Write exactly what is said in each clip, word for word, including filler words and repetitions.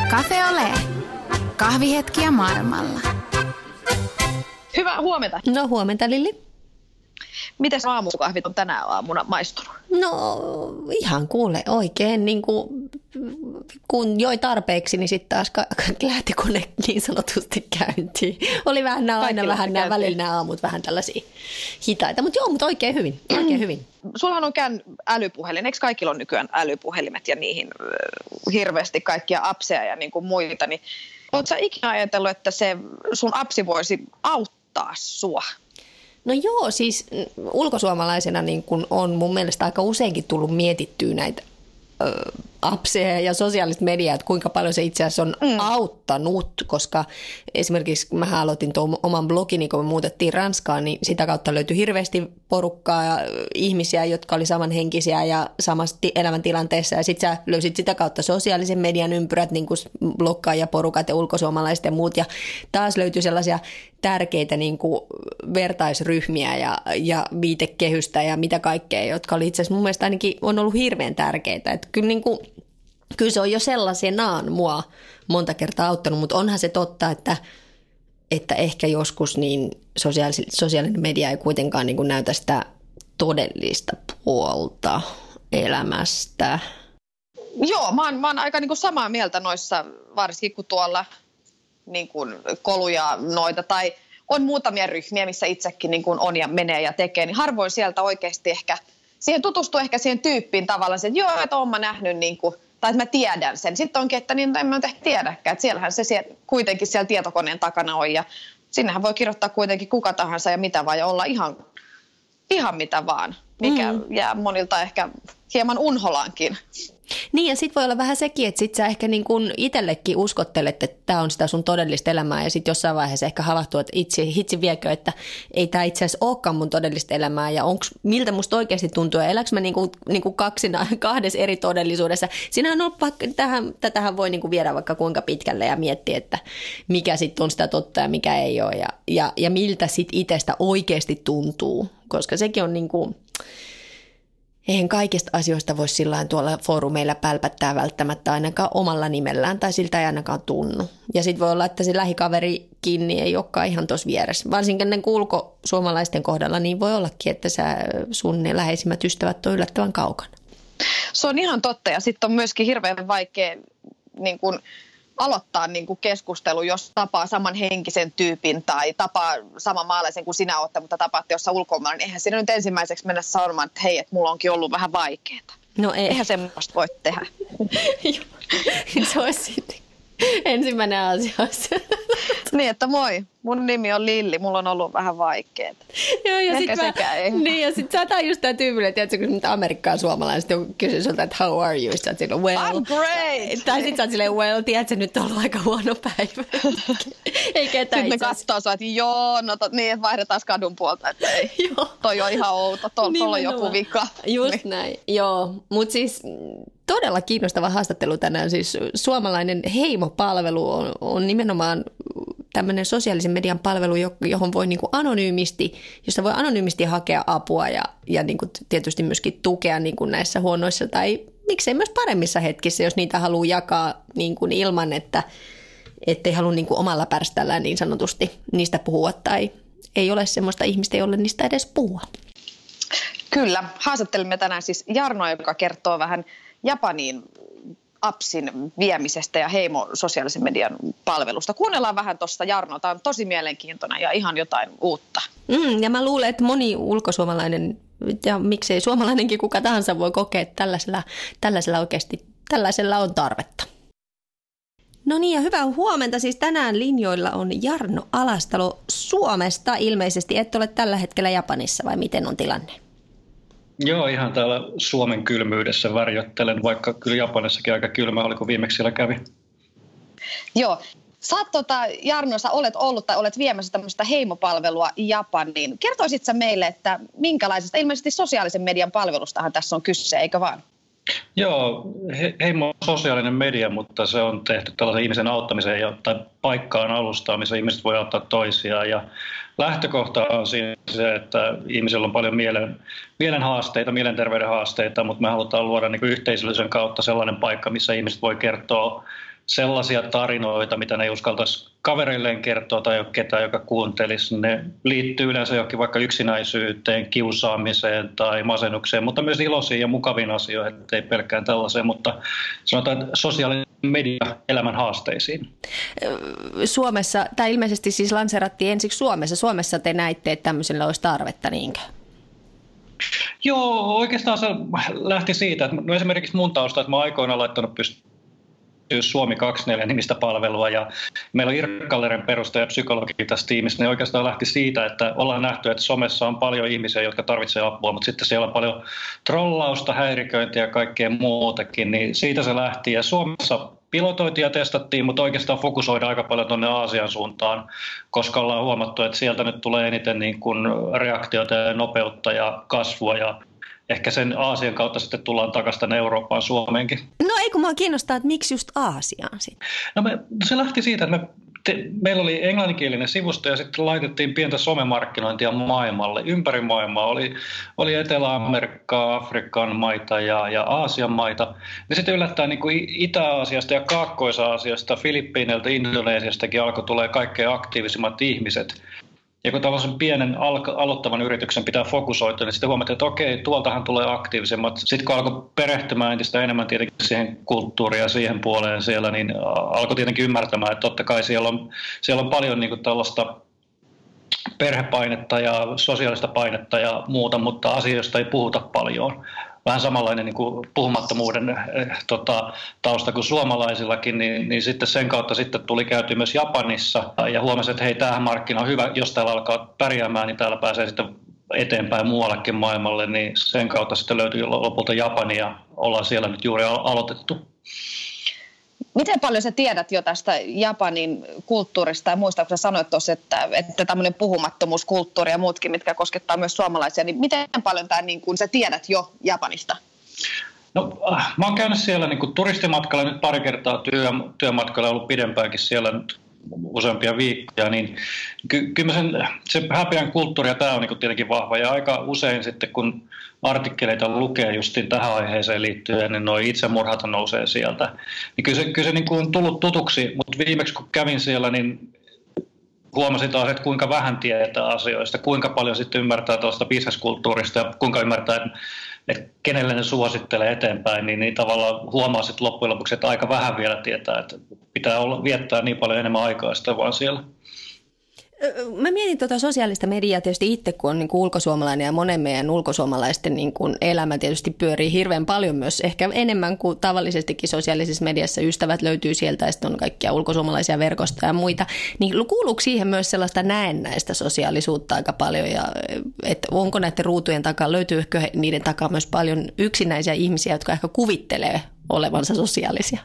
Cafe Ole. Kahvihetkiä maailmalla. Hyvää huomenta. No huomenta, Lilli. Mites aamukahvit on tänä aamuna maistunut? No ihan kuule oikein, niin kuin, kun joi tarpeeksi, niin sitten taas ka- lähti kone niin sanotusti käyntiin. Oli vähän nämä, aina vähän nämä välillä nämä aamut vähän tällaisia hitaita, mutta joo, mutta oikein hyvin, oikein hyvin. Sullahan on kään älypuhelin, eikö kaikilla on nykyään älypuhelimet ja niihin äh, hirveästi kaikkia appseja ja niin kuin muita, niin ootko sä ikinä ajatellut, että se sun appsi voisi auttaa sua? No joo, siis ulkosuomalaisena niin kun on mun mielestä aika useinkin tullut mietittyä näitä ö, appseja ja sosiaalista mediaa, että kuinka paljon se itse asiassa on mm. auttanut, koska esimerkiksi mä aloitin tuon oman blogini, kun me muutettiin Ranskaan, niin sitä kautta löytyi hirveästi porukkaa ja ihmisiä, jotka oli samanhenkisiä ja samassa elämäntilanteessa, ja sitten sä löysit sitä kautta sosiaalisen median ympyrät, niin kuin bloggaajaporukat ja ulkosuomalaiset ja muut, ja taas löytyi sellaisia tärkeitä niin kuin vertaisryhmiä ja, ja viitekehystä ja mitä kaikkea, jotka oli itse asiassa mun mielestä ainakin on ollut hirveän tärkeitä. Että kyllä, niin kuin, kyllä se on jo sellaisenaan mua monta kertaa auttanut, mutta onhan se totta, että, että ehkä joskus niin sosiaali, sosiaalinen media ei kuitenkaan niin kuin näytä sitä todellista puolta elämästä. Joo, mä oon, mä oon aika niin kuin samaa mieltä noissa, varsinkin kun tuolla niin kuin koluja noita tai on muutamia ryhmiä, missä itsekin niin kuin on ja menee ja tekee, niin harvoin sieltä oikeasti ehkä, siihen tutustuu ehkä siihen tyyppiin tavallaan, että joo, että oon mä nähnyt niin kuin, tai että mä tiedän sen. Sitten onkin, että niin en mä ehkä tiedäkään, että siellähän se siellä, kuitenkin siellä tietokoneen takana on ja sinnehän voi kirjoittaa kuitenkin kuka tahansa ja mitä vaan ja olla ihan, ihan mitä vaan, mikä mm. jää monilta ehkä hieman unholaankin. Niin ja sitten voi olla vähän sekin, että sit sä ehkä niin kun itsellekin uskottelet, että tämä on sitä sun todellista elämää ja sitten jossain vaiheessa ehkä havahtuu, että itse, hitsi viekö, että ei tämä itse asiassa olekaan mun todellista elämää ja onks, miltä musta oikeasti tuntuu ja eläks mä niin kuin, niin kuin kaksina, kahdessa eri todellisuudessa. Siinä on ollut vaikka, tähän, tätähän voi niin kuin viedä vaikka kuinka pitkälle ja miettiä, että mikä sitten on sitä totta ja mikä ei ole ja, ja, ja miltä sitten itsestä oikeasti tuntuu, koska sekin on niin kuin eihän kaikista asioista voi sillain tuolla foorumeilla pälpättää välttämättä ainakaan omalla nimellään tai siltä ei ainakaan tunnu. Ja sitten voi olla, että se lähikaverikin niin ei olekaan ihan tuossa vieressä. Varsinkin ne ulkosuomalaisten kohdalla niin voi ollakin, että sä, sun ne läheisimmät ystävät on yllättävän kaukana. Se on ihan totta ja sitten on myöskin hirveän vaikea niin kun aloittaa niin kuin keskustelu, jos tapaa samanhenkisen tyypin tai tapaa saman maalaisen kuin sinä olet, mutta tapaatte jossain ulkomailla, niin eihän siinä nyt ensimmäiseksi mennä sanomaan, että hei, että mulla onkin ollut vähän vaikeaa. No ei. Eihän semmoista voi tehdä. Se olisi ensimmäinen asia. Niin, että moi, mun nimi on Lilli, mulla on ollut vähän vaikeaa. Joo, ja ehkä sekään ei. Niin, ja sit sä oot just tää tyypille, tiedätkö, kun nyt Amerikkaan suomalaiset kysyy sulta, että how are you? Sä oot silleen, well. I'm great! Tai sit sä oot silleen, well, tiedätkö, nyt on ollut aika huono päivä. Ei ketään. Sitten ne katsoo sua, että joo, no to, niin, että vaihdetaan kadun puolta, että ei. Joo. Toi on ihan outo, tuolla on joku vika. Just niin. näin, joo. Mutta siis todella kiinnostava haastattelu tänään. Siis suomalainen heimopalvelu on, on nimenomaan tämmöinen sosiaalisen median palvelu, johon voi niin kuin anonyymisti, josta voi anonyymisti hakea apua ja, ja niin kuin tietysti myöskin tukea niin kuin näissä huonoissa tai miksei myös paremmissa hetkissä, jos niitä haluaa jakaa niin kuin ilman, että ettei halua niin kuin omalla pärställään niin sanotusti niistä puhua tai ei ole semmoista ihmistä, jolle niistä edes puhua. Kyllä. Haastattelimme tänään siis Jarnoa, joka kertoo vähän Japaniin appsin viemisestä ja heimo sosiaalisen median palvelusta. Kuunnellaan vähän tuosta Jarnoa. Tämä on tosi mielenkiintoinen ja ihan jotain uutta. Mm, ja mä luulen, että moni ulkosuomalainen ja miksei suomalainenkin kuka tahansa voi kokea, että tällaisella, tällaisella oikeasti tällaisella on tarvetta. No niin ja hyvää huomenta. Siis tänään linjoilla on Jarno Alastalo Suomesta. Ilmeisesti et ole tällä hetkellä Japanissa vai miten on tilanne? Joo, ihan täällä Suomen kylmyydessä värjöttelen, vaikka kyllä Japanissakin aika kylmä oli, kun viimeksi siellä kävi. Joo. Sä oot, tota, Jarno, sä olet ollut tai olet viemässä tämmöistä heimopalvelua Japaniin. Kertoisit sä meille, että minkälaisesta, ilmeisesti sosiaalisen median palvelustahan tässä on kyse, eikö vaan? Joo, he, heimo on sosiaalinen media, mutta se on tehty tällaisen ihmisen auttamiseen ja, tai paikkaan alustaa, missä ihmiset voi auttaa toisiaan. Ja lähtökohta on siinä se, että ihmisillä on paljon mielen, mielen haasteita, mielenterveyden haasteita, mutta me halutaan luoda niin kuin yhteisöllisen kautta sellainen paikka, missä ihmiset voi kertoa sellaisia tarinoita, mitä ne ei uskaltaisi kavereilleen kertoa tai ketään, joka kuuntelisi. Ne liittyy yleensä johonkin vaikka yksinäisyyteen, kiusaamiseen tai masennukseen, mutta myös iloisiin ja mukaviin asioihin, ei pelkkään tällaiseen, mutta sanotaan sosiaalinen media elämän haasteisiin. Suomessa, tai ilmeisesti siis lanseerattiin ensiksi Suomessa. Suomessa te näitte, että tämmöisellä olisi tarvetta, niinkö? Joo, oikeastaan se lähti siitä, että no esimerkiksi mun tausta, että mä aikoinaan laittanut pystyyn Suomi kaksikymmentäneljä-nimistä palvelua ja meillä on Irkka Leren perustaja ja psykologi tässä tiimissä, niin oikeastaan lähti siitä, että ollaan nähty, että somessa on paljon ihmisiä, jotka tarvitsevat apua, mutta sitten siellä on paljon trollausta, häiriköintiä ja kaikkea muutakin, niin siitä se lähti ja Suomessa pilotoitiin ja testattiin, mutta oikeastaan fokusoidaan aika paljon tuonne Aasian suuntaan, koska ollaan huomattu, että sieltä nyt tulee eniten niin kuin reaktiota ja nopeutta ja kasvua ja ehkä sen Aasian kautta sitten tullaan takaisin tänne Eurooppaan, Suomeenkin. No ei kun mua kiinnostaa, että miksi just Aasiaan sitten? No me, se lähti siitä, että me, te, meillä oli englanninkielinen sivusto ja sitten laitettiin pientä somemarkkinointia maailmalle. Ympäri maailmaa oli, oli Etelä-Amerikkaa, Afrikan maita ja, ja Aasian maita. Ja sitten yllättäen niin kuin Itä-Aasiasta ja Kaakkois-Aasiasta, Filippiineiltä, Indonesiastakin alkoi tulee kaikkein aktiivisimmat ihmiset. Ja kun tällaisen pienen aloittavan yrityksen pitää fokusoitua, niin sitten huomattiin, että okei, tuoltahan tulee aktiivisemmat. Sitten kun alkoi perehtymään entistä enemmän tietenkin siihen kulttuuriin ja siihen puoleen siellä, niin alkoi tietenkin ymmärtämään, että totta kai siellä on, siellä on paljon niin kuin tällaista perhepainetta ja sosiaalista painetta ja muuta, mutta asioista ei puhuta paljon. Vähän samanlainen niin kuin puhumattomuuden äh, tota, tausta kuin suomalaisillakin, niin, niin sitten sen kautta sitten tuli käyty myös Japanissa ja huomasi, että hei, tämähän markkina on hyvä, jos täällä alkaa pärjäämään, niin täällä pääsee sitten eteenpäin muuallekin maailmalle, niin sen kautta sitten löytyi lopulta Japani ja ollaan siellä nyt juuri aloitettu. Miten paljon sä tiedät jo tästä Japanin kulttuurista ja muista, kun sä sanoit tuossa, että, että tämmöinen puhumattomuuskulttuuri ja muutkin, mitkä koskettaa myös suomalaisia, niin miten paljon tämä, niin kun sä tiedät jo Japanista? No, mä oon käynyt siellä niin kuin turistimatkalla nyt pari kertaa työ, työmatkalla, ollut pidempäänkin siellä nyt useampia viikkoja, niin ky- kyllä sen, se häpeän kulttuuri ja tämä on niin kuin tietenkin vahva ja aika usein sitten kun artikkeleita lukee justiin tähän aiheeseen liittyen, niin nuo itsemurhat nousee sieltä. Niin kyllä se, kyllä se niin kuin on tullut tutuksi, mutta viimeksi kun kävin siellä, niin huomasin taas, että kuinka vähän tietää asioista, kuinka paljon sitten ymmärtää tuosta bisneskulttuurista ja kuinka ymmärtää, että, että kenelle ne suosittelee eteenpäin, niin, niin tavallaan huomaa sitten loppujen lopuksi, että aika vähän vielä tietää, että pitää olla, viettää niin paljon enemmän aikaa sitä vaan siellä. Mä mietin tuota sosiaalista mediaa tietysti itse, kun on niin kuin ulkosuomalainen ja monen meidän ulkosuomalaisten niin kuin elämä tietysti pyörii hirveän paljon myös, ehkä enemmän kuin tavallisestikin sosiaalisessa mediassa. Ystävät löytyy sieltä ja sitten on kaikkia ulkosuomalaisia verkostoja ja muita. Niin kuuluuko siihen myös sellaista näennäistä sosiaalisuutta aika paljon ja että onko näiden ruutujen takaa, löytyykö niiden takaa myös paljon yksinäisiä ihmisiä, jotka ehkä kuvittelee olevansa sosiaalisia?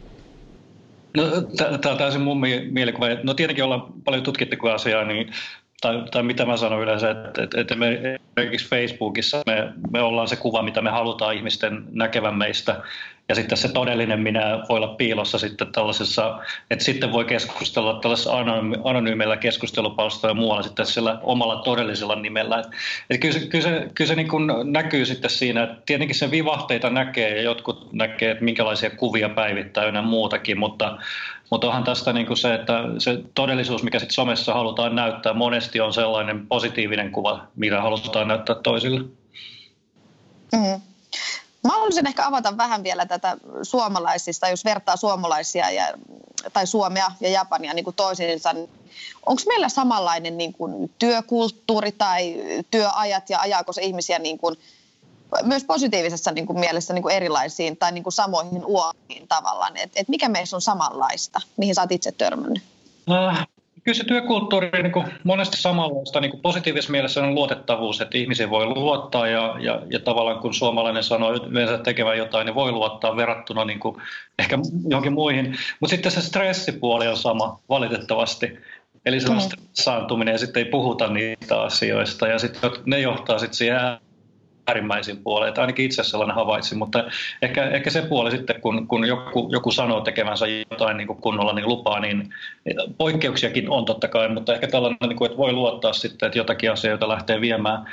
No, tämä on täysin mun mielikuva. No tietenkin ollaan paljon tutkittu asiaa, niin, tai, tai mitä mä sanon yleensä, että, että, että me esimerkiksi Facebookissa me, me ollaan se kuva, mitä me halutaan ihmisten näkevän meistä, ja sitten se todellinen minä voi olla piilossa sitten tällaisessa, että sitten voi keskustella tällaisessa anonyymeillä keskustelupalstoilla ja muualla sitten sillä omalla todellisella nimellä. Että, että kyllä se, kyllä se, kyllä se niin kuin näkyy sitten siinä, että tietenkin se vivahteita näkee ja jotkut näkee, että minkälaisia kuvia päivittää ja muutakin, mutta, mutta onhan tästä niin kuin se, että se todellisuus, mikä sitten somessa halutaan näyttää, monesti on sellainen positiivinen kuva, mitä halutaan näyttää toisille. Mm. Mä haluaisin ehkä avata vähän vielä tätä suomalaisista, jos vertaa suomalaisia ja, tai Suomea ja Japania niin kuin toisiinsa. Onko meillä samanlainen niin kuin työkulttuuri tai työajat ja ajaako se ihmisiä niin kuin, myös positiivisessa niin kuin mielessä niin kuin erilaisiin tai niin kuin samoihin uomiin tavallaan? Et, et mikä meissä on samanlaista? Mihin sä oot itse törmännyt? Äh. Kyllä se työkulttuuri niin kuin monesti samanlaista niin kuin positiivisessa mielessä on luotettavuus, että ihmisiä voi luottaa ja, ja, ja tavallaan kun suomalainen sanoo yleensä tekevän jotain, niin voi luottaa verrattuna niin kuin ehkä johonkin muihin. Mutta sitten se stressipuoli on sama valitettavasti. Eli se on stressaantuminen ja sitten ei puhuta niistä asioista ja sitten ne johtaa sitten siihen äärimmäisiin puoleen. Että ainakin itse sellainen havaitsin, mutta ehkä, ehkä se puoli sitten, kun, kun joku, joku sanoo tekevänsä jotain niin kuin kunnolla, niin lupaa, niin poikkeuksiakin on totta kai, mutta ehkä tällainen, niin kuin, että voi luottaa sitten, että jotakin asioita lähtee viemään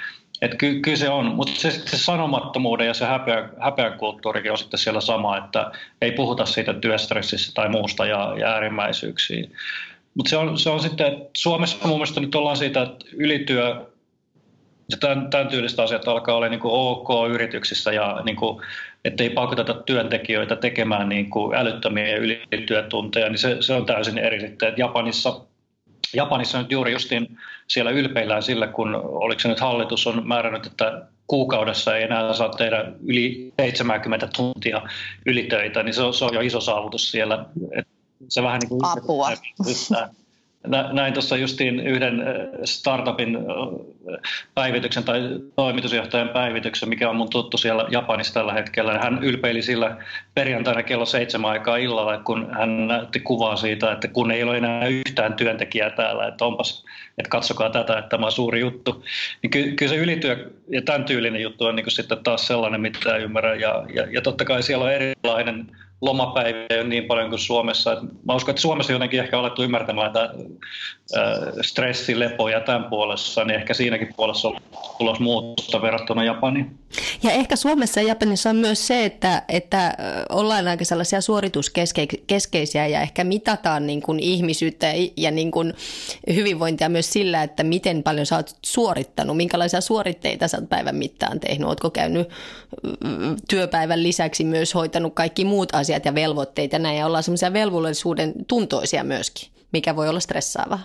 että ky, kyllä se on, mutta se, se sanomattomuuden ja se häpeä, häpeäkulttuurikin on sitten siellä sama, että ei puhuta siitä työstressistä tai muusta ja, ja äärimmäisyyksiä. Mutta se on, se on sitten, että Suomessa mun mielestä nyt ollaan siitä, että ylityö ja tämän, tämän tyylistä asiat alkaa olla niin kuin ok yrityksissä ja niin kuin, ettei pakoteta työntekijöitä tekemään niin kuin älyttömiä ylityötunteja, niin se, se on täysin eri sitten. Japanissa, Japanissa nyt juuri justiin siellä ylpeillään sillä, kun oliko se nyt hallitus on määrännyt, että kuukaudessa ei enää saa tehdä yli seitsemänkymmentä tuntia ylitöitä, niin se on, se on jo iso saavutus siellä. Et se vähän niin kuin apua. Näin tuossa justiin yhden startupin päivityksen tai toimitusjohtajan päivityksen, mikä on mun tuttu siellä Japanissa tällä hetkellä. Hän ylpeili sillä perjantaina kello seitsemän aikaa illalla, kun hän näytti kuvaa siitä, että kun ei ole enää yhtään työntekijää täällä, että onpas, että katsokaa tätä, että tämä on suuri juttu. Niin ky- kyllä se ylityö ja tämän tyylinen juttu on niin kuin sitten taas sellainen, mitä ymmärrän. Ja, ja, ja totta kai siellä on erilainen lomapäiviä niin paljon kuin Suomessa. Mä uskon, että Suomessa jotenkin ehkä alettu ymmärtämään että stressi, lepo ja tämän puolessa, niin ehkä siinäkin puolessa on tulos muutosta verrattuna Japaniin. Ja ehkä Suomessa ja Japanissa on myös se, että, että ollaan aika sellaisia suorituskeskeisiä ja ehkä mitataan niin kuin ihmisyyttä ja niin kuin hyvinvointia myös sillä, että miten paljon sä oot suorittanut, minkälaisia suoritteita sä oot päivän mittaan tehnyt, ootko käynyt työpäivän lisäksi myös hoitanut kaikki muut asiat ja velvoitteita näin ja ollaan semmoisia velvollisuuden tuntoisia myöskin, mikä voi olla stressaavaa.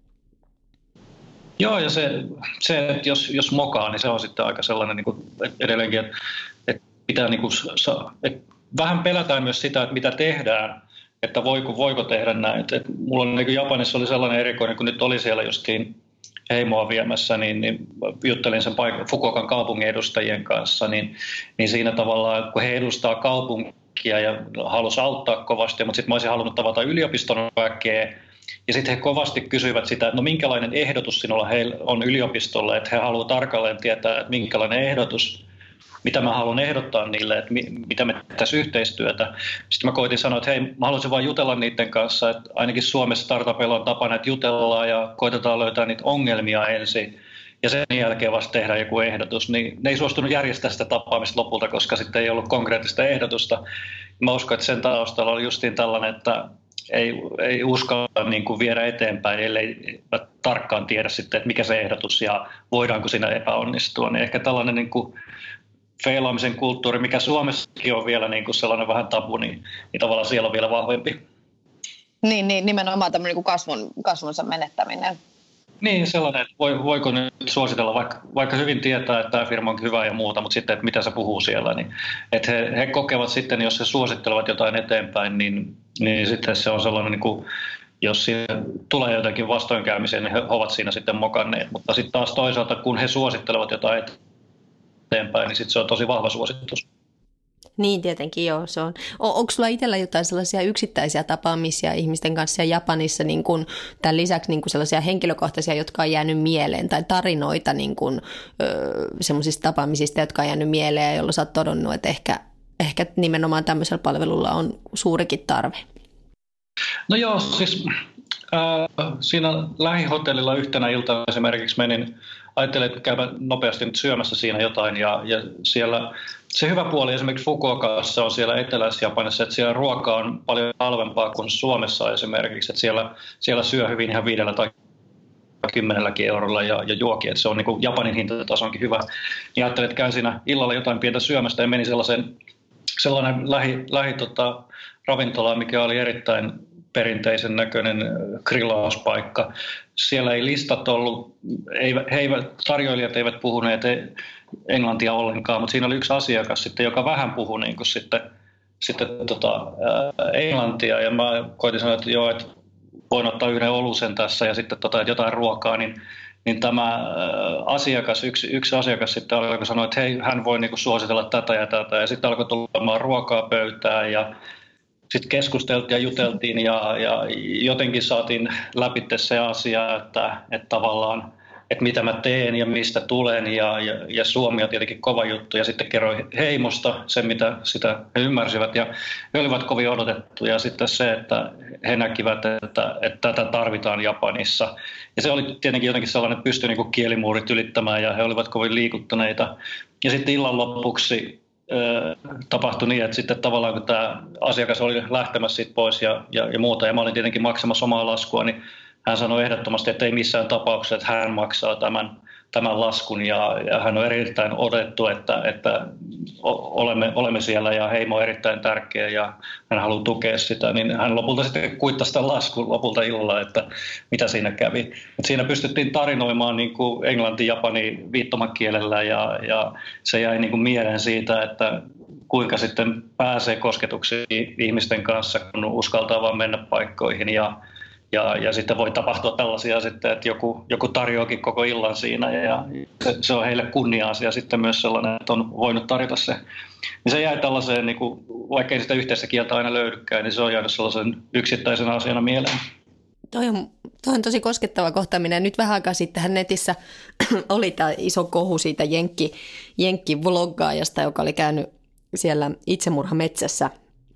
Joo, ja se, se että jos, jos mokaa, niin se on sitten aika sellainen niin kuin edelleenkin, että, että pitää niin kuin, että vähän pelätään myös sitä, että mitä tehdään, että voiko, voiko tehdä näin. Että, että mulla on, niin kuin Japanissa oli sellainen erikoinen, kun nyt oli siellä justiin heimoa viemässä, niin, niin juttelin sen paik- Fukuokan kaupungin edustajien kanssa, niin, niin siinä tavallaan, kun he edustaa kaupunkia ja halusi auttaa kovasti, mutta sitten mä olisin halunnut tavata yliopiston väkeä, ja sitten he kovasti kysyivät sitä, että no minkälainen ehdotus sinulla heillä on yliopistolle, että he haluavat tarkalleen tietää, että minkälainen ehdotus, mitä mä haluan ehdottaa niille, että mi- mitä me tässä yhteistyötä. Sitten mä koitin sanoa, että hei, mä haluaisin vain jutella niiden kanssa, että ainakin Suomessa startupeilla on tapana, että jutellaan ja koitetaan löytää niitä ongelmia ensin ja sen jälkeen vasta tehdään joku ehdotus. Niin ne ei suostunut järjestää sitä tapaamista lopulta, koska sitten ei ollut konkreettista ehdotusta. Mä uskon, että sen taustalla oli justiin tällainen, että Ei, ei uskalla niin kuin viedä eteenpäin, ellei tarkkaan tiedä sitten, että mikä se ehdotus ja voidaanko siinä epäonnistua. Niin ehkä tällainen niin kuin feilaamisen kulttuuri, mikä Suomessakin on vielä niin kuin sellainen vähän tabu, niin, niin tavallaan siellä on vielä vahvempi. Niin, niin nimenomaan tämmöinen niin kuin kasvun, kasvunsa menettäminen. Niin, sellainen, että voiko nyt suositella, vaikka, vaikka hyvin tietää, että tämä firma on hyvä ja muuta, mutta sitten, että mitä se puhuu siellä, niin että he, he kokevat sitten, jos he suosittelevat jotain eteenpäin, niin, niin sitten se on sellainen, niin kuin, jos siinä tulee jotakin vastoinkäymisiä, niin he ovat siinä sitten mokanneet, mutta sitten taas toisaalta, kun he suosittelevat jotain eteenpäin, niin sitten se on tosi vahva suositus. Niin tietenkin joo, se on. O- onko sulla itsellä jotain sellaisia yksittäisiä tapaamisia ihmisten kanssa Japanissa niin kun, tämän lisäksi niin kun sellaisia henkilökohtaisia, jotka on jäänyt mieleen tai tarinoita niin kun, öö, semmoisista tapaamisista, jotka on jäänyt mieleen ja jolla sä oot todennut, että ehkä, ehkä nimenomaan tämmöisellä palvelulla on suurikin tarve? No joo, siis äh, siinä lähihotellilla yhtenä iltana esimerkiksi menin, ajattelin, että käydä nopeasti nyt syömässä siinä jotain ja, ja siellä se hyvä puoli esimerkiksi Fukuokassa on siellä Etelä-Japanissa, että siellä ruoka on paljon halvempaa kuin Suomessa esimerkiksi, että siellä, siellä syö hyvin ihan viidellä tai kymmenelläkin eurolla ja, ja juokin, että se on niin kuin Japanin hintatasonkin hyvä. Ja ajattelin, että käyn siinä illalla jotain pientä syömästä ja menin sellaisen, sellainen lähi, lähi tota, ravintola, mikä oli erittäin perinteisen näköinen grillauspaikka. Siellä ei listat ollut, eivät, he eivät, tarjoilijat eivät puhuneet englantia ollenkaan, mutta siinä oli yksi asiakas sitten, joka vähän puhui niin kuin sitten, sitten tota, ää, englantia ja mä koitin sanoa, että joo, että voin ottaa yhden olusen tässä ja sitten tota, jotain ruokaa, niin, niin tämä asiakas, yksi, yksi asiakas sitten alkoi sanoa, että hei, hän voi niin kuin suositella tätä ja tätä ja sitten alkoi tulemaan ruokaa pöytään ja sitten keskusteltiin ja juteltiin ja, ja jotenkin saatiin läpi se asia, että, että tavallaan että mitä mä teen ja mistä tulen ja, ja, ja Suomi on tietenkin kova juttu ja sitten kerroin heimosta sen, mitä sitä he ymmärsivät ja he olivat kovin odotettuja ja sitten se, että he näkivät, että, että tätä tarvitaan Japanissa ja se oli tietenkin jotenkin sellainen, että pystyi niin kuin kielimuurit ylittämään ja he olivat kovin liikuttuneita ja sitten illan lopuksi tapahtui niin, että sitten tavallaan kun tämä asiakas oli lähtemässä siitä pois ja, ja, ja muuta, ja mä olin tietenkin maksamassa omaa laskua, niin hän sanoi ehdottomasti, että ei missään tapauksessa, että hän maksaa tämän, tämän laskun, ja, ja hän on erittäin odotettu, että, että olemme, olemme siellä, ja heimo on erittäin tärkeä, ja hän haluaa tukea sitä, niin hän lopulta sitten kuittasi sitä laskun lopulta illalla, että mitä siinä kävi. Et siinä pystyttiin tarinoimaan niin kuin englanti, japani viittomakielellä, ja, ja se jäi niin kuin mieleen siitä, että kuinka sitten pääsee kosketuksiin ihmisten kanssa, kun uskaltaa vaan mennä paikkoihin, ja Ja, ja sitten voi tapahtua tällaisia sitten, että joku, joku tarjoakin koko illan siinä ja se, se on heille kunnia-asia sitten myös sellainen, että on voinut tarjota se. Niin se jäi tällaiseen, niin kuin, vaikka ei sitä yhteistä kieltä aina löydykään, niin se on jäänyt sellaisen yksittäisen asiana mieleen. Toi on, toi on tosi koskettava kohtaaminen. Nyt vähän aikaa sittenhän netissä oli tämä iso kohu siitä jenkki, jenkki-vloggaajasta, joka oli käynyt siellä itsemurhametsässä.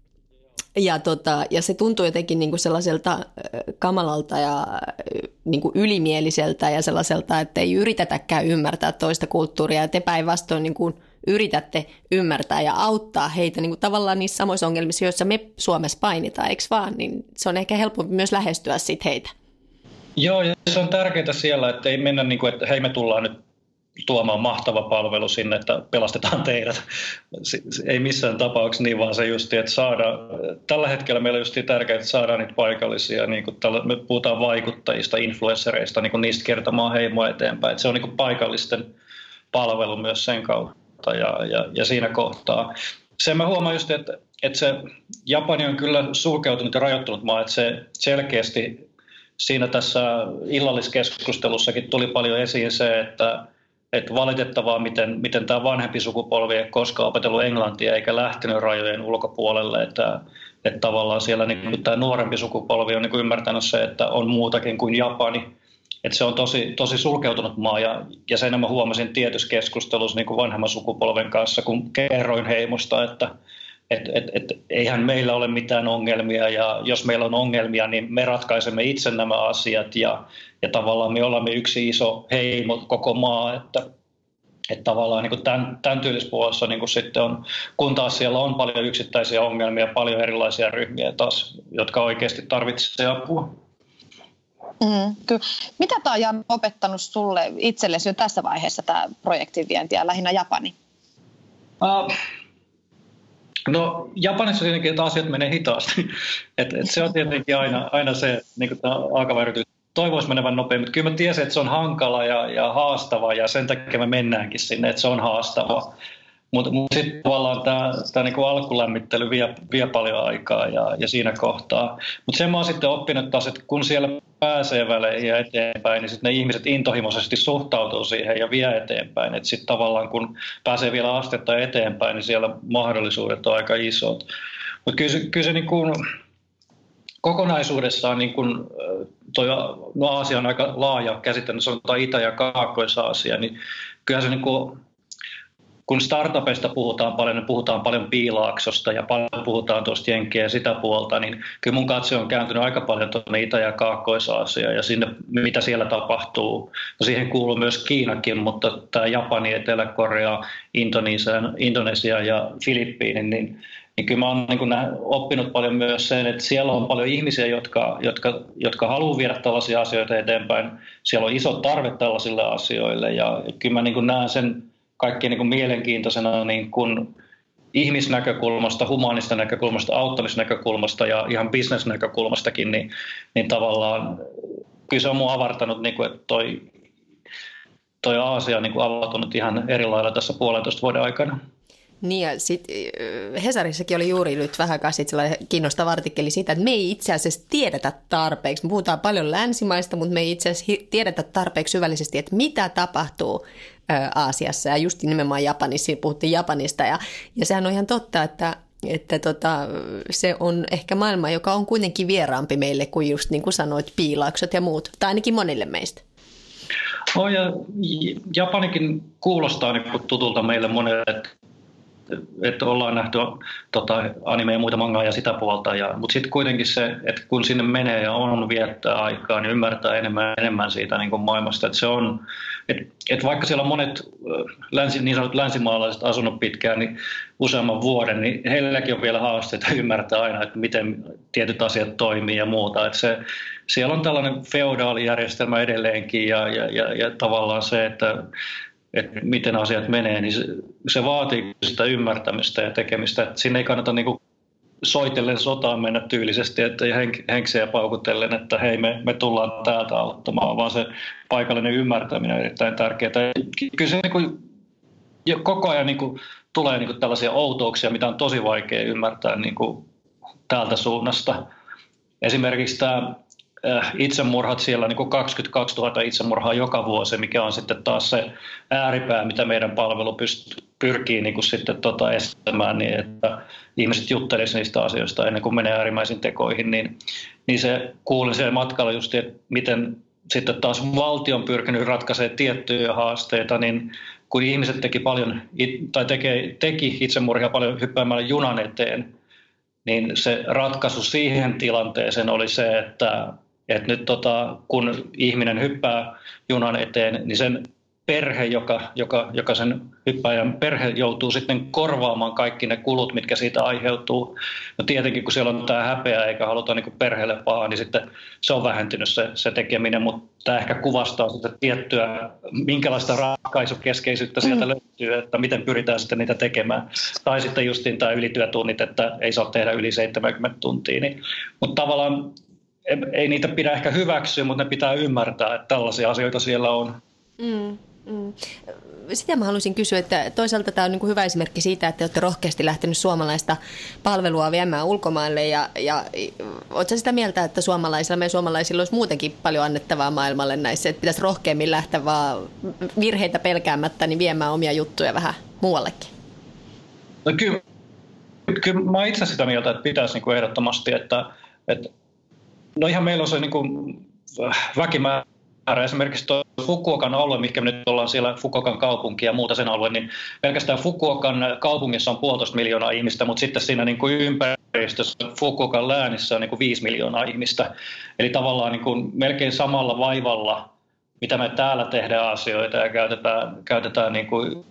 Ja, tota, ja se tuntui jotenkin niin kuin sellaiselta kamalalta ja niin kuin ylimieliseltä ja sellaiselta, että ei yritetäkään ymmärtää toista kulttuuria. Ja te päinvastoin niin kuin yritätte ymmärtää ja auttaa heitä niin kuin tavallaan niissä samoissa ongelmissa, joissa me Suomessa painitaan, eikö vaan? Niin se on ehkä helpompi myös lähestyä sit heitä. Joo, ja se on tärkeää siellä, että ei mennä niin kuin, että hei me tullaan nyt tuomaan mahtava palvelu sinne, että pelastetaan teidät. Ei missään tapauksessa niin, vaan se just, että saadaan, tällä hetkellä meillä on just tärkeää, että saadaan niitä paikallisia, niin kuin tällä, me puhutaan vaikuttajista, influenssereista, niin kuin niistä kertomaan heimoa eteenpäin. Että se on niin kuin paikallisten palvelu myös sen kautta ja, ja, ja siinä kohtaa. Sen mä huomaan just, että, että se Japani on kyllä sulkeutunut ja rajoittunut maa, että se selkeästi siinä tässä illalliskeskustelussakin tuli paljon esiin se, että Että valitettavaa, miten, miten tämä vanhempi sukupolvi ei koskaan opetellut englantia eikä lähtenyt rajojen ulkopuolelle. Että, että tavallaan siellä niin kuin tämä nuorempi sukupolvi on niin kuin ymmärtänyt se, että on muutakin kuin Japani. Että se on tosi, tosi sulkeutunut maa ja, ja sen mä huomasin tietyssä keskustelussa niin kuin vanhemman sukupolven kanssa, kun kerroin heimosta, että et, et, et, eihän meillä ole mitään ongelmia ja jos meillä on ongelmia, niin me ratkaisemme itse nämä asiat ja, ja tavallaan me olemme yksi iso heimo koko maa, että, että tavallaan niin kuin tämän, tämän tyylispuolessa niin kuin sitten on, kun taas siellä on paljon yksittäisiä ongelmia, paljon erilaisia ryhmiä taas, jotka oikeasti tarvitsevat apua. Mm, kyllä. Mitä tämä on opettanut sulle itsellesi jo tässä vaiheessa tämä projektin vienti ja lähinnä Japani? Uh, No Japanissa tietenkin, että asiat menee hitaasti. et, et se on tietenkin aina, aina se, niin kuin tämä alkaväyrytys, toivoisi menevän nopeammin. Mutta kyllä mä tiesin, että se on hankala ja, ja haastava ja sen takia me mennäänkin sinne, että se on haastava. Mutta mut sitten tavallaan tämä, tämä niinku alkulämmittely vie, vie paljon aikaa ja, ja siinä kohtaa. Mutta sen mä oon sitten oppinut taas, että kun siellä pääsee väleihin ja eteenpäin, niin sitten ne ihmiset intohimoisesti suhtautuu siihen ja vie eteenpäin. Että sitten tavallaan kun pääsee vielä astetta eteenpäin, niin siellä mahdollisuudet on aika isot. Mutta kyllä se, kyllä se niin kuin kokonaisuudessaan, niin kuin toi, no Aasia on aika laaja käsite, sanotaan Itä- ja Kaakkois-Aasia, niin kyllä se niin kuin kun startupeista puhutaan paljon, niin puhutaan paljon Piilaaksosta ja paljon puhutaan tuosta Jenkkiä ja sitä puolta, niin kyllä mun katse on kääntynyt aika paljon tuonne Itä- ja Kaakkois-Aasiaan ja sinne, mitä siellä tapahtuu. No siihen kuuluu myös Kiinakin, mutta tämä Japani, Etelä-Korea, Indonesia, Indonesia ja Filippiini, niin, niin kyllä mä oon niin kuin oppinut paljon myös sen, että siellä on paljon ihmisiä, jotka, jotka, jotka haluaa viedä tällaisia asioita eteenpäin. Siellä on iso tarve tällaisille asioille ja kyllä mä niin kuin näen sen kaikkein niin kuin mielenkiintoisena niin kuin ihmisnäkökulmasta, humaanista näkökulmasta, auttamisnäkökulmasta ja ihan bisnesnäkökulmastakin, niin, niin tavallaan kyllä se on mun avartanut, niin kuin, että toi, toi Aasia on niin kuin avautunut ihan eri lailla tässä puolentoista vuoden aikana. Niin ja sitten Hesarissakin oli juuri nyt vähän aikaa sitten sellainen kiinnostava artikkeli siitä, että me ei itse asiassa tiedetä tarpeeksi. Me puhutaan paljon länsimaista, mutta me ei itse asiassa tiedetä tarpeeksi syvällisesti, että mitä tapahtuu Aasiassa ja just nimenomaan Japanissa, puhuttiin Japanista ja, ja sehän on ihan totta, että, että tota, se on ehkä maailma, joka on kuitenkin vieraampi meille kuin just niin kuin sanoit, Piilaaksot ja muut, tai ainakin monille meistä. Oh, ja Japanikin kuulostaa niin tutulta meille monelle, että, että ollaan nähty tota, anime ja muita mangaa ja sitä puolta. Ja, mutta sitten kuitenkin se, että kun sinne menee ja on viettää aikaa, niin ymmärtää enemmän enemmän siitä niin kuin maailmasta. Että se on, että, että vaikka siellä on monet länsi, niin sanotut länsimaalaiset asunut pitkään, niin useamman vuoden, niin heilläkin on vielä haasteita ymmärtää aina, että miten tietyt asiat toimii ja muuta. Että se, siellä on tällainen feodaalijärjestelmä edelleenkin ja, ja, ja, ja tavallaan se, että, että miten asiat menee, niin se, se vaatii sitä ymmärtämistä ja tekemistä. Että sinne ei kannata niin kuin soitellen sotaan mennä tyylisesti, että henk, henksejä paukutellen, että hei me, me tullaan täältä auttamaan, vaan se paikallinen ymmärtäminen on erittäin tärkeää. Kyllä se niin kuin, koko ajan niin kuin, tulee niin kuin tällaisia outouksia, mitä on tosi vaikea ymmärtää niin kuin täältä suunnasta. Esimerkiksi tämä itsemurhat siellä, niin kuin kaksikymmentäkaksituhatta itsemurhaa joka vuosi, mikä on sitten taas se ääripää, mitä meidän palvelu pyst- pyrkii niin kuin sitten tota estämään, niin että ihmiset juttelisivat niistä asioista ennen kuin menee äärimmäisiin tekoihin, niin, niin se kuulin siellä matkalla just, että miten sitten taas valtio on pyrkinyt ratkaisemaan tiettyjä haasteita, niin kun ihmiset teki paljon, tai teke, teki itsemurhia paljon hyppäämällä junan eteen, niin se ratkaisu siihen tilanteeseen oli se, että, että nyt tota, kun ihminen hyppää junan eteen, niin sen perhe, joka, joka, joka sen hyppääjän perhe joutuu sitten korvaamaan kaikki ne kulut, mitkä siitä aiheutuu. No tietenkin, kun siellä on tämä häpeä eikä haluta niin kuin perheelle pahaa, niin sitten se on vähentynyt se, se tekeminen, mutta tämä ehkä kuvastaa sitä tiettyä, minkälaista ratkaisukeskeisyyttä sieltä mm. löytyy, että miten pyritään sitten niitä tekemään. Tai sitten justiin tämä ylityötunnit, että ei saa tehdä yli seitsemänkymmentä tuntia. Niin, mutta tavallaan ei niitä pidä ehkä hyväksyä, mutta ne pitää ymmärtää, että tällaisia asioita siellä on. Mm. Mm. Sitä mä haluaisin kysyä, että toisaalta tämä on niin kuin hyvä esimerkki siitä, että olette rohkeasti lähtenyt suomalaista palvelua viemään ulkomaille ja, ja oletko sitä mieltä, että suomalaisilla, meidän suomalaisilla olisi muutenkin paljon annettavaa maailmalle näissä, että pitäisi rohkeammin lähteä vaan virheitä pelkäämättä niin viemään omia juttuja vähän muuallekin? No kyllä, kyllä mä itse sitä mieltä, että pitäisi niin kuin ehdottomasti, että, että no ihan meillä on se niin kuin väkimäärä. Esimerkiksi tuo Fukuokan alue, mikä nyt ollaan siellä Fukuokan kaupunki ja muuta sen alue, niin pelkästään Fukuokan kaupungissa on puolitoista miljoonaa ihmistä, mutta sitten siinä niin kuin ympäristössä Fukuokan läänissä on niin kuin viisi miljoonaa ihmistä. Eli tavallaan niin kuin melkein samalla vaivalla, mitä me täällä tehdään asioita ja käytetään, käytetään niin kuin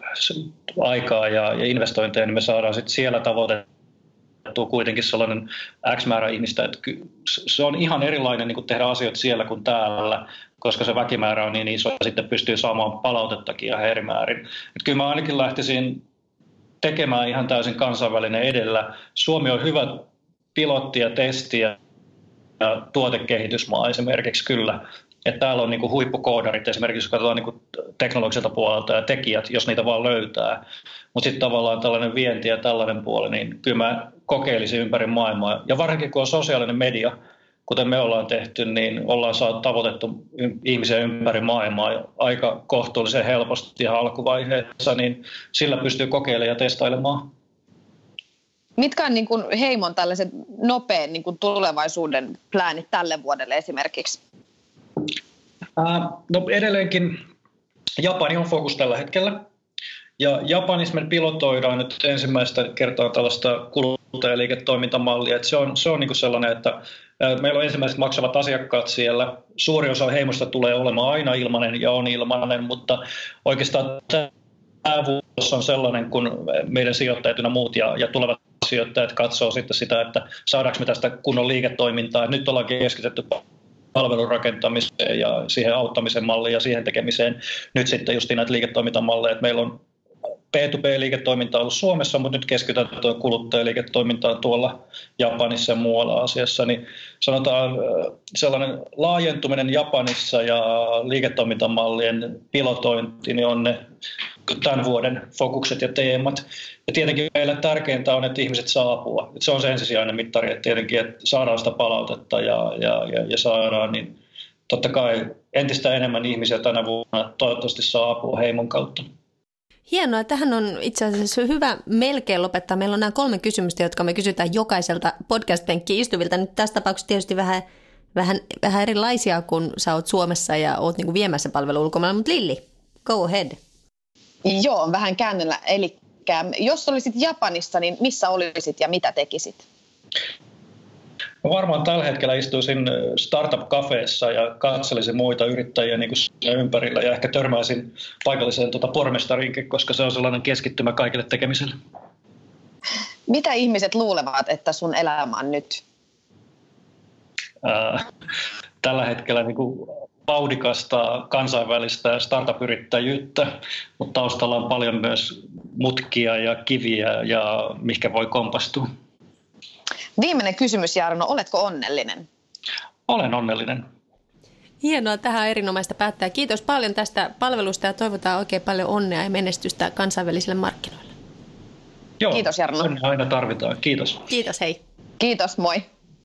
aikaa ja, ja investointeja, niin me saadaan sitten siellä tavoitettua kuitenkin sellainen X määrä ihmistä, että se on ihan erilainen niin kuin tehdä asioita siellä kuin täällä, koska se väkimäärä on niin iso ja sitten pystyy saamaan palautettakin ihan eri määrin. Että kyllä mä ainakin lähtisin tekemään ihan täysin kansainvälinen edellä. Suomi on hyvä pilotti ja testi ja tuotekehitysmaa esimerkiksi kyllä. Että täällä on niin kuin huippukoodarit esimerkiksi, jos katsotaan niin kuin teknologiselta puolelta ja tekijät, jos niitä vaan löytää. Mutta sitten tavallaan tällainen vienti ja tällainen puoli, niin kyllä mä kokeilisin ympäri maailmaa. Ja varsinkin kun on sosiaalinen media, kuten me ollaan tehty, niin ollaan saatu tavoitettu ihmisiä ympäri maailmaa aika kohtuullisen helposti ihan alkuvaiheessa, niin sillä pystyy kokeilemaan ja testailemaan. Mitkä on niin kuin Heimon tällaiset nopean niin kuin tulevaisuuden pläänit tälle vuodelle esimerkiksi? No edelleenkin Japani on fokus tällä hetkellä. Ja Japanissa me pilotoidaan nyt ensimmäistä kertaa tällaista kuluttajaliiketoimintamallia. Että se on, se on niin kuin sellainen, että meillä on ensimmäiset maksavat asiakkaat siellä. Suuri osa Heimosta tulee olemaan aina ilmainen ja on ilmainen, mutta oikeastaan tämä vuosi on sellainen, kun meidän sijoittajat ja muut ja, ja tulevat sijoittajat katsoo sitten sitä, että saadaanko me tästä kunnon liiketoimintaa. Nyt ollaan keskitetty palvelun rakentamiseen ja siihen auttamisen malliin ja siihen tekemiseen. Nyt sitten just näitä liiketoimintamalleja, että meillä on P to P-liiketoiminta ollut Suomessa, mutta nyt keskitytään tuo kuluttajaliiketoimintaan tuolla Japanissa ja muualla asiassa. Niin sanotaan sellainen laajentuminen Japanissa ja liiketoimintamallien pilotointi niin on ne tämän vuoden fokukset ja teemat. Ja tietenkin meille tärkeintä on, että ihmiset saa apua. Että se on se ensisijainen mittari, että tietenkin että saadaan sitä palautetta ja, ja, ja, ja saadaan, niin totta kai entistä enemmän ihmisiä tänä vuonna toivottavasti saa apua Heimon kautta. Hienoa. Tähän on itse asiassa hyvä melkein lopettaa. Meillä on nämä kolme kysymystä, jotka me kysytään jokaiselta podcast-penkkiin istuvilta. Nyt tässä tapauksessa tietysti vähän vähän, vähän erilaisia, kun sä oot Suomessa ja oot niinku viemässä palvelua ulkomailla. Mutta Lilli, go ahead. Joo, vähän käännöllä. Eli jos olisit Japanissa, niin missä olisit ja mitä tekisit? No varmaan tällä hetkellä istuisin startup-kafeessa ja katselisin muita yrittäjiä niin kuin ympärillä ja ehkä törmäisin paikalliseen tuota pormestariinkin, koska se on sellainen keskittymä kaikille tekemiselle. Mitä ihmiset luulevat, että sun elämä on nyt? Ää, tällä hetkellä niin kuin vauhdikasta kansainvälistä startup-yrittäjyyttä, mutta taustalla on paljon myös mutkia ja kiviä ja mihinkä voi kompastua. Viimeinen kysymys, Jarno. Oletko onnellinen? Olen onnellinen. Hienoa, tähän on erinomaista päättää. Kiitos paljon tästä palvelusta ja toivotaan oikein paljon onnea ja menestystä kansainvälisille markkinoille. Joo, kiitos Jarno. Aina tarvitaan. Kiitos. Kiitos, hei. Kiitos, moi.